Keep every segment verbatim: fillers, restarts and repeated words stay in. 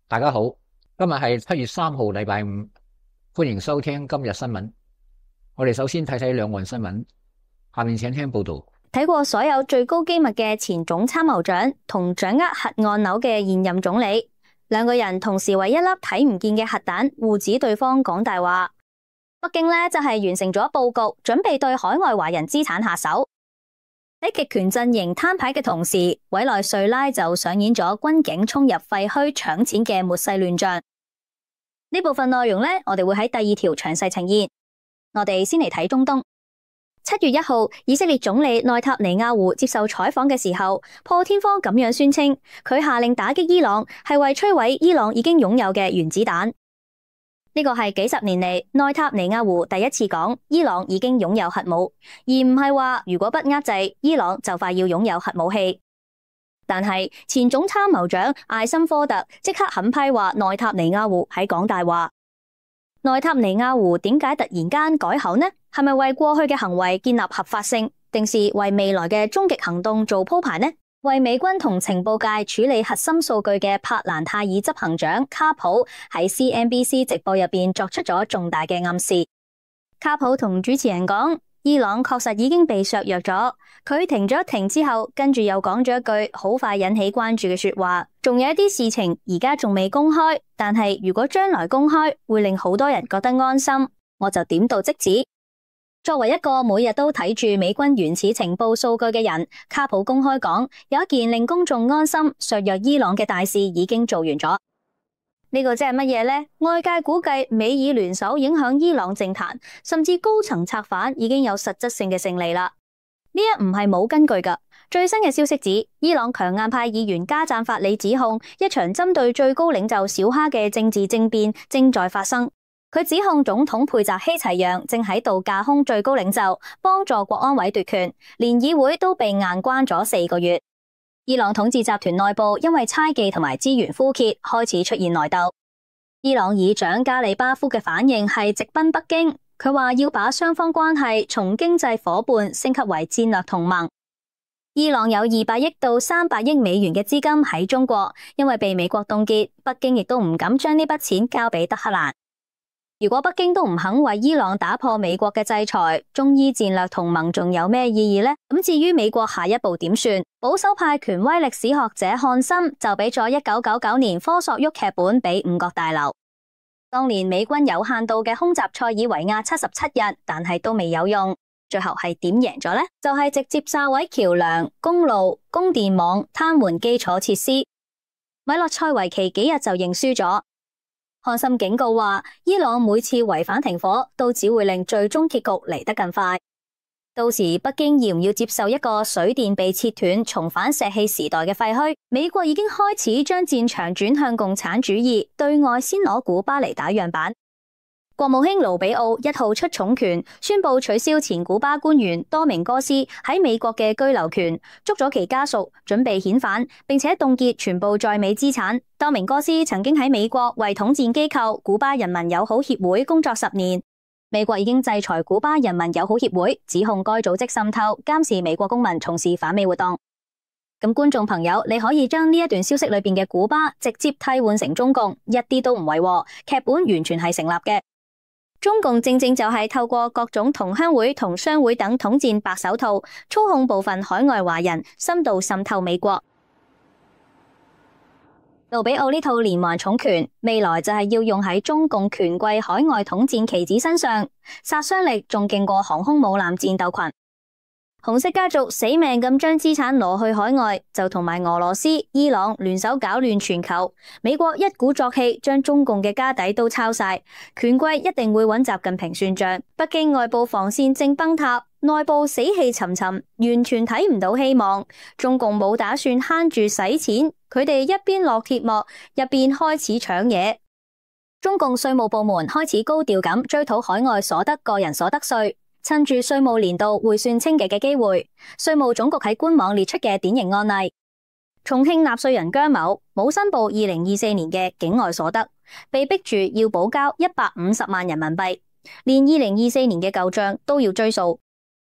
大家好，今日係七月三號，禮拜五，歡迎收聽今日新聞。我哋首先睇睇兩岸新聞，下面請聽報道。 睇過所有最高機密嘅前總參謀長同掌握核按鈕嘅現任總理，兩個人同時為一粒睇唔見嘅核彈互指對方講大話。北京呢就係完成咗佈局，準備對海外華人資產下手。喺極權陣營攤牌嘅同時，委內瑞拉就上演咗軍警衝入廢墟搶錢嘅末世亂象。呢部分內容呢，我哋會喺第二條詳細呈現。我哋先嚟睇中東。七月一號，以色列總理內塔尼亞胡接受採訪嘅時候，破天荒咁樣宣稱，佢下令打擊伊朗係為摧毀伊朗已經擁有嘅原子彈。呢個係幾十年嚟內塔尼亞胡第一次講伊朗已經擁有核武，而唔係話如果不遏制，伊朗就快要擁有核武器。但係前總參謀長艾森科特即刻狠批話內塔尼亞胡喺講大話。內塔尼亞胡點解突然間改口呢？係咪為過去嘅行為建立合法性，定是為未來嘅終極行動做鋪排呢？為美軍同情報界處理核心數據嘅柏蘭泰爾執行長卡普喺 C N B C 直播入邊作出咗重大嘅暗示。卡普同主持人講，伊朗確實已經被削弱咗。佢停咗停之後，跟住又講咗一句好快引起關注嘅說話。仲有一啲事情而家仲未公開，但係如果將來公開，會令好多人覺得安心。我就點到即止。作為一個每日都睇住美軍原始情報數據嘅人，卡普公開講，有一件令公眾安心削弱伊朗嘅大事已經做完咗。呢個即係乜嘢呢？外界估計美以聯手影響伊朗政壇，甚至高層策反已經有實質性嘅勝利啦。呢一唔係冇根據噶。最新嘅消息指，伊朗強硬派議員加贊法里指控，一場針對最高領袖小哈嘅政治政變正在發生。佢指控總統佩澤希齊揚正喺度架空最高領袖，幫助國安委奪權，連議會都被硬關咗四個月。伊朗統治集團內部因為猜忌同埋資源枯竭，開始出現內鬥。伊朗議長加里巴夫嘅反應係直奔北京，佢話要把雙方關係從經濟夥伴升級為戰略同盟。伊朗有二百億到三百億美元嘅資金喺中國，因為被美國凍結，北京亦都唔敢將呢筆錢交俾德黑蘭。如果北京都唔肯為伊朗打破美國嘅制裁，中伊戰略同盟仲有咩意義呢？咁至於美國下一步點算？保守派權威歷史學者漢森就俾咗一九九九年科索沃劇本俾五角大樓。當年美軍有限度嘅空襲塞爾維亞七十七日，但係都未有用。最後係點贏咗呢？就係、是、直接炸毀橋樑、公路、供電網，癱瘓基礎設施。米洛塞維奇幾日就認輸咗。漢森警告話，伊朗每次違反停火，都只會令最終結局嚟得更快。到時北京要唔要接受一個水電被切斷、重返石器時代嘅廢墟？美國已經開始將戰場轉向共產主義，對外先攞古巴嚟打樣板。國務卿盧比奧一號出重拳，宣布取消前古巴官員多明哥斯喺美國嘅居留權，捉咗其家屬，準備遣返，並且凍結全部在美資產。多明哥斯曾經喺美國為統戰機構古巴人民友好協會工作十年，美國已經制裁古巴人民友好協會，指控該組織滲透、監視美國公民從事反美活動。咁觀眾朋友，你可以將呢一段消息裏邊嘅古巴直接替換成中共，一啲都唔違和，劇本完全係成立嘅。中共正正就係透過各種同鄉會同商會等統戰白手套，操控部分海外華人深度滲透美國。盧比奧呢套連環重拳，未來就係要用喺中共權貴海外統戰棋子身上，殺傷力仲勁過航空母艦戰鬥群。紅色家族死命咁將資產攞去海外，就同埋俄羅斯、伊朗聯手搞亂全球。美國一鼓作氣將中共嘅家底都抄晒，權貴一定會揾習近平算賬。北京外部防線正崩塌，內部死氣沉沉，完全睇唔到希望。中共冇打算慳住使錢，佢哋一邊落鐵幕，一邊開始搶嘢。中共稅務部門開始高調咁追討海外所得個人所得稅。趁住稅務年度匯算清嘅嘅機會，稅務總局喺官網列出嘅典型案例：重慶納稅人姜某冇申報二零二四年嘅境外所得，被逼住要補交一百五十萬人民幣，連二零二四年嘅舊賬都要追數。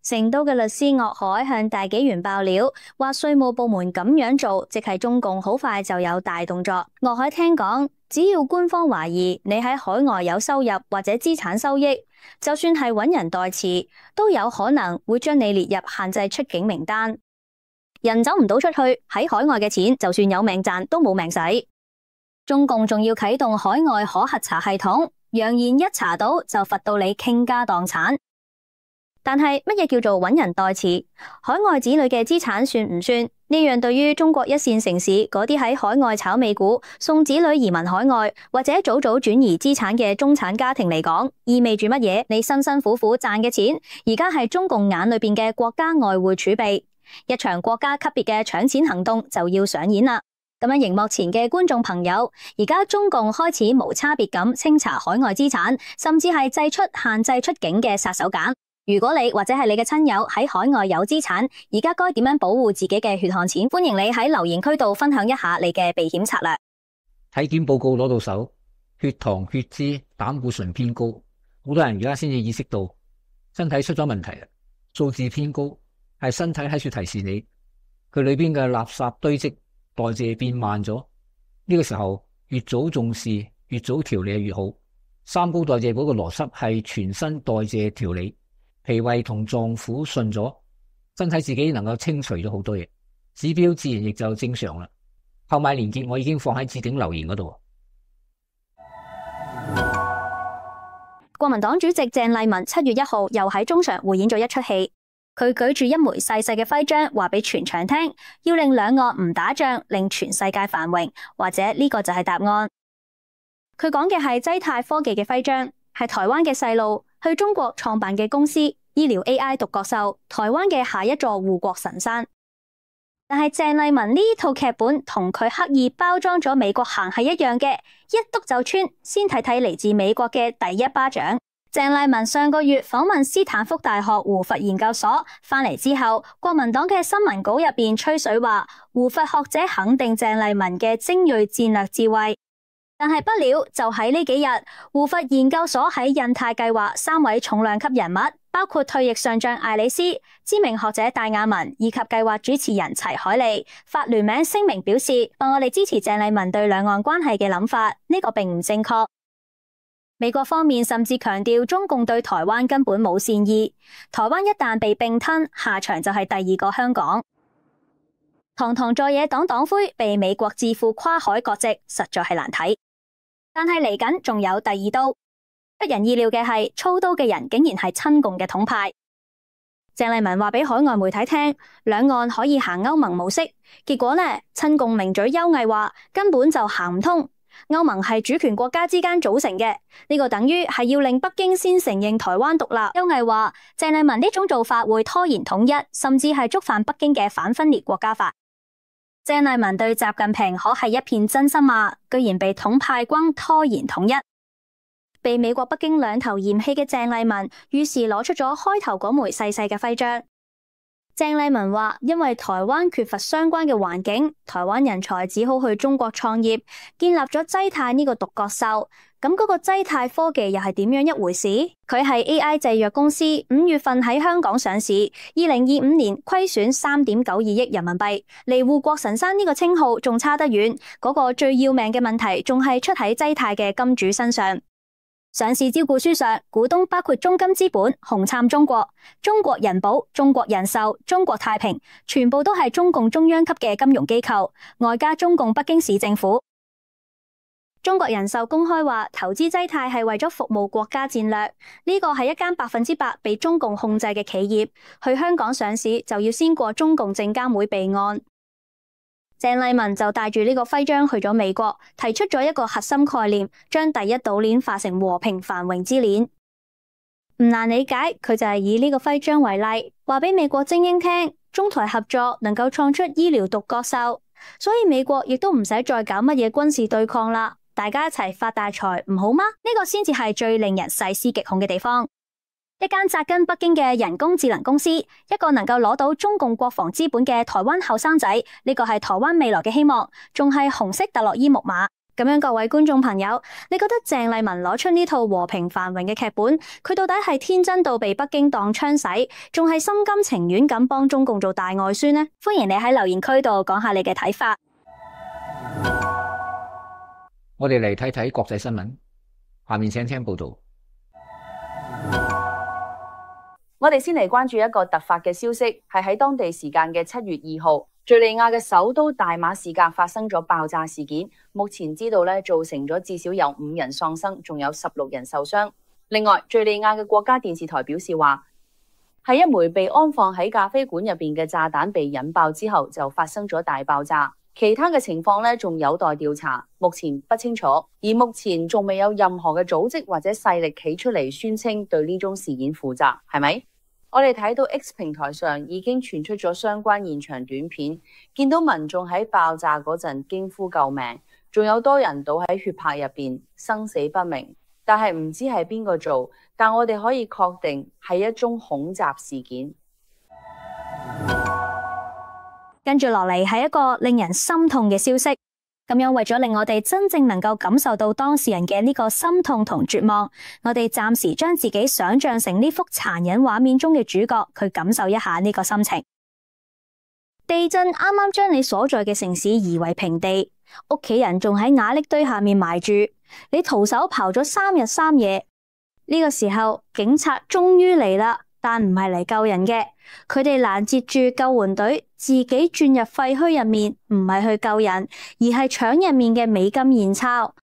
成都嘅律師岳海向大紀元爆料，話稅務部門咁樣做，即係中共好快就有大動作。岳海聽講，只要官方懷疑你喺海外有收入或者資產收益，就算係揾人代持，都有可能會將你列入限制出境名單。人走唔到出去，喺海外嘅錢就算有命賺都冇命使。中共仲要啟動海外可核查系統，揚言一查到就罰到你傾家蕩產。但係乜嘢叫做揾人代持？海外子女嘅資產算唔算？呢樣對於中國一線城市嗰啲喺海外炒美股、送子女移民海外或者早早轉移資產嘅中產家庭嚟講，意味住乜嘢？你辛辛苦苦賺嘅錢，而家係中共眼裏邊嘅國家外匯儲備，一場國家級別嘅搶錢行動就要上演啦。咁樣，熒幕前嘅觀眾朋友，而家中共開始無差別咁清查海外資產，甚至係祭出限制出境嘅殺手鐧。如果你或者係你嘅親友喺海外有資產，而家該點樣保護自己嘅血汗錢？歡迎你喺留言區度分享一下你嘅避險策略。 體檢報告攞到手，血糖、血脂、膽固醇偏高，好多人而家先至意識到身體出咗問題啦。數字偏高係身體喺處提示你，佢裏邊嘅垃圾堆積，代謝變慢咗。呢個時候越早重視，越早調理越好。三高代謝嗰個邏輯係全身代謝調理。脾胃同臟腑順咗，身體自己能夠清除咗好多嘢，指標自然亦就正常啦。購買鏈接我已經放喺置頂留言嗰度。 國民黨主席鄭麗文七月一號又喺中常匯演咗一出戲，佢舉住一枚細細嘅徽章，話俾全場聽，要令兩岸唔打仗，令全世界繁榮，或者呢個就係答案。佢講嘅係濟泰科技嘅徽章，係台灣嘅細路去中國創辦嘅公司，醫療 A I 獨角獸，台灣嘅下一座護國神山。但係鄭麗文呢套劇本同佢刻意包裝咗美國行係一樣嘅，一篤就穿。先睇睇嚟自美國嘅第一巴掌。鄭麗文上個月訪問斯坦福大學胡佛研究所，翻嚟之後，國民黨嘅新聞稿入邊吹水話，胡佛學者肯定鄭麗文嘅精銳戰略智慧。但係不料就喺呢幾日，胡佛研究所喺印太計劃三位重量級人物，包括退役上將艾里斯、知名學者戴亞文以及計劃主持人齊海利，發聯名聲明表示，話我哋支持鄭麗文對兩岸關係嘅諗法，呢個並唔正確。美國方面甚至強調中共對台灣根本冇善意，台灣一旦被併吞，下場就係第二個香港。堂堂在野黨黨魁被美國智庫跨海割席，實在係難睇。但係嚟緊仲有第二刀，不人意料嘅係操刀嘅人竟然係親共嘅統派。鄭麗文話俾海外媒體聽，兩岸可以行歐盟模式，結果呢，親共名嘴邱毅話根本就行唔通。歐盟係主權國家之間組成嘅，呢個等於係要令北京先承認台灣獨立。邱毅話鄭麗文呢種做法會拖延統一，甚至係觸犯北京嘅反分裂國家法。鄭麗文對習近平可係一片真心話，居然被統派軍拖延統一。被美國北京兩頭嫌棄嘅鄭麗文，於是攞出咗開頭嗰枚細細嘅徽章。鄭麗文話，因為台灣缺乏相關嘅環境，台灣人才只好去中國創業，建立咗濟泰呢個獨角獸。咁嗰個濟泰科技又係點樣一回事？佢係 A I 製藥公司，五月份喺香港上市，二零二五年虧損三點九二億人民幣，離護國神山呢個稱號仲差得遠。嗰、那個最要命嘅問題仲係出喺濟泰嘅金主身上。上市招股書上，股東包括中金資本、紅杉中國、中國人保、中國人壽、中國太平，全部都係中共中央級嘅金融機構，外加中共北京市政府。中國人壽公開話，投資濟泰係為咗服務國家戰略，呢個係一間百分之百被中共控制嘅企業，去香港上市就要先過中共證監會備案。鄭麗文就帶住呢個徽章去咗美國，提出咗一個核心概念，將第一島鏈化成和平繁榮之鏈。唔難理解，佢就係以呢個徽章為例，話俾美國精英聽，中台合作能夠創出醫療獨角獸，所以美國亦都唔使再搞乜嘢軍事對抗啦，大家一齊發大財唔好嗎？呢個先至係最令人細思極恐嘅地方。一間紮根北京嘅人工智能公司，一個能夠攞到中共國防資本嘅台灣後生仔，呢個係台灣未來嘅希望，仲係紅色特洛伊木馬。 咁樣各位觀眾朋友，你覺得鄭麗文攞出呢套和平繁榮嘅劇本，佢到底係天真到被北京當槍使，仲係心甘情願咁幫中共做大外宣呢？歡迎你喺留言區度講下你嘅睇法。 我哋嚟睇睇國際新聞，下面請聽報道。 我哋先嚟關注一個突發嘅消息，係喺當地時間嘅七月二號，敘利亞嘅首都大馬士革發生咗爆炸事件。目前知道咧，造成咗至少有五人喪生，仲有十六人受傷。另外，敘利亞嘅國家電視台表示話，係一枚被安放喺咖啡館入邊嘅炸彈被引爆之後，就發生咗大爆炸。其他嘅情況咧，仲有待調查，目前不清楚。而目前仲未有任何嘅組織或者勢力企出嚟宣稱對呢宗事件負責，係咪？我哋睇到 X 平台上已經傳出咗相關現場短片，見到民眾喺爆炸嗰陣驚呼救命，仲有多人倒喺血泊入邊，生死不明。但係唔知係邊個做，但我哋可以確定係一宗恐襲事件。 跟住落嚟係一個令人心痛嘅消息，咁樣為咗令我哋真正能夠感受到當事人嘅呢個心痛同絕望，我哋暫時將自己想象成呢幅殘忍畫面中嘅主角，去感受一下呢個心情。地震啱啱將你所在嘅城市夷為平地，屋企人仲喺瓦礫堆下面埋住，你徒手刨咗三日三夜。呢個時候，警察終於嚟啦，但唔係嚟救人嘅。佢哋攔截住救援隊，自己轉入廢墟入面，唔係去救人，而係搶入面嘅美金現鈔。呢、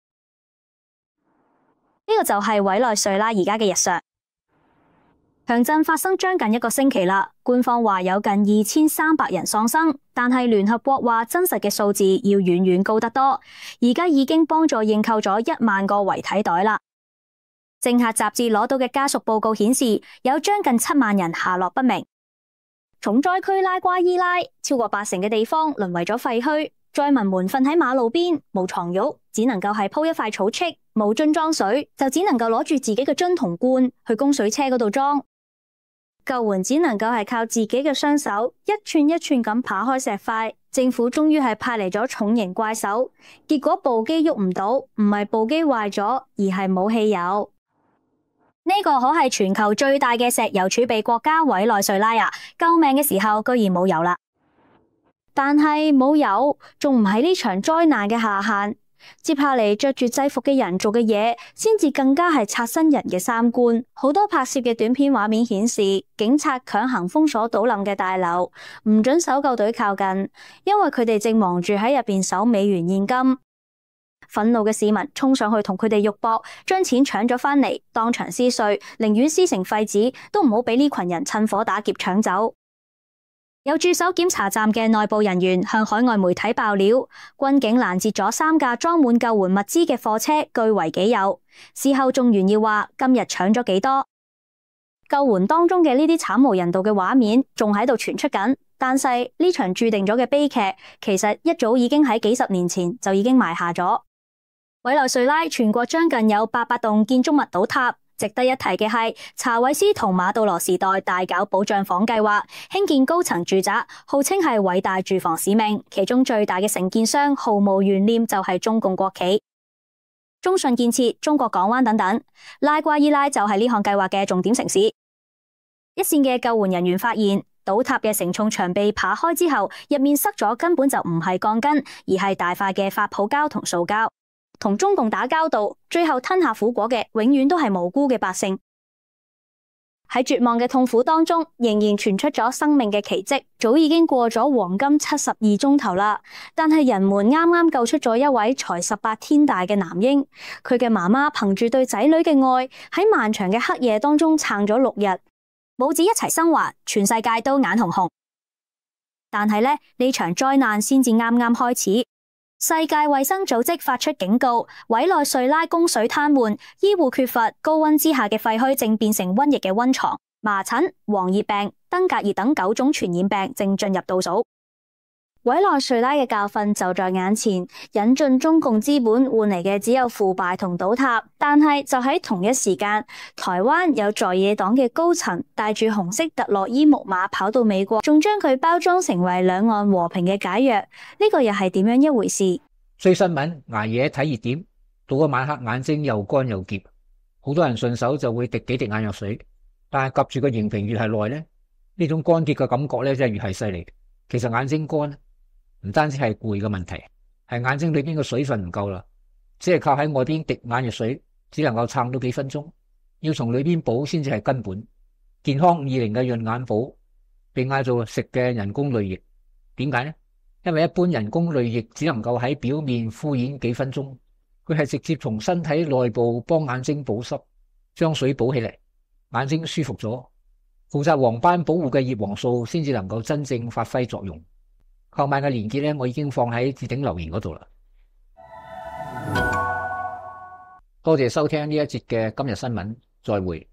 這個就係委內瑞拉而家嘅日常。強震發生將近一個星期啦，官方話有近二千三百人喪生，但係聯合國話真實嘅數字要遠遠高得多。而家已經幫助認購咗一萬個遺體袋啦。政客雜誌攞到嘅家屬報告顯示，有將近七萬人下落不明。重災區拉瓜伊拉，超過八成嘅地方淪為咗廢墟，災民們瞓喺馬路邊，冇床褥，只能夠係鋪一塊草葺，冇樽裝水，就只能夠攞住自己嘅樽同罐去供水車嗰度裝。救援只能夠係靠自己嘅雙手，一寸一寸咁扒開石塊。政府終於係派嚟咗重型怪手，結果部機喐唔到，唔係部機壞咗，而係冇汽油。呢個可係全球最大嘅石油儲備國家委內瑞拉啊！救命嘅時候居然冇油啦，但係冇油仲唔係呢場災難嘅下限。接下嚟着住制服嘅人做嘅嘢，先至更加係刷新人嘅三觀。好多拍攝嘅短片畫面顯示，警察強行封鎖倒冧嘅大樓，唔准搜救隊靠近，因為佢哋正忙住喺入邊搜美元現金。憤怒嘅市民衝上去同佢哋肉搏，將錢搶咗返嚟，當場撕碎，寧願撕成廢紙，都唔好俾呢群人趁火打劫搶走。有駐守檢查站嘅內部人員向海外媒體爆料，軍警攔截咗三架裝滿救援物資嘅貨車，據為己有。事後仲炫耀話今日搶咗幾多。救援當中嘅呢啲慘無人道嘅畫面仲喺度傳出緊，但係呢場注定咗嘅悲劇，其實一早已經喺幾十年前就已經埋下咗。委內瑞拉全國將近有八百棟建築物倒塌，值得一提嘅係查韋斯同馬杜羅時代大搞保障房計劃，興建高層住宅，號稱係偉大住房使命，其中最大嘅承建商毫無懸念就係中共國企。中信建設、中國港灣等等，拉瓜伊拉就係呢項計劃嘅重點城市。一線嘅救援人員發現，倒塌嘅承重牆被扒開之後，入面塞咗根本就唔係鋼筋，而係大塊嘅發泡膠同塑膠。同中共打交道，最後吞下苦果嘅，永遠都係無辜嘅百姓。喺絕望嘅痛苦當中，仍然傳出咗生命嘅奇蹟。早已經過咗黃金七十二鐘頭啦，但係人們啱啱救出咗一位才十八天大嘅男嬰。佢嘅媽媽憑住對仔女嘅愛，喺漫長嘅黑夜當中撐咗六日，母子一齊生還，全世界都眼紅紅。但係呢，呢場災難先至啱啱開始。世界衛生組織發出警告，委內瑞拉供水癱瘓，醫護缺乏，高溫之下嘅廢墟正變成瘟疫嘅溫床，麻疹、黃熱病、登革熱等九種傳染病正進入倒數。委內瑞拉嘅教訓就在眼前，引進中共資本換嚟嘅只有腐敗同倒塌。但係就喺同一時間，台灣有在野黨嘅高層帶住紅色特洛伊木馬跑到美國，仲將佢包裝成為兩岸和平嘅解藥。呢個又係點樣一回事？ 追新聞、捱夜睇熱點，到咗晚黑眼睛又乾又澀，好多人順手就會滴幾滴眼藥水，但係夾住個螢屏越係耐咧，呢種乾澀嘅感覺咧真係越係犀利。其實眼睛乾唔單止係攰嘅問題，係眼睛裏邊嘅水分唔夠啦，只係靠喺外邊滴眼藥水，只能夠撐到幾分鐘，要從裏邊補先至係根本。健康五二零嘅潤眼寶被嗌做食嘅人工淚液，點解呢？因為一般人工淚液只能夠喺表面敷衍幾分鐘，佢係直接從身體內部幫眼睛保濕，將水補起嚟，眼睛舒服咗。負責黃斑保護嘅葉黃素先至能夠真正發揮作用。購買嘅鏈接咧，我已經放喺置頂留言嗰度啦。多謝收聽呢一節嘅今日新聞，再會。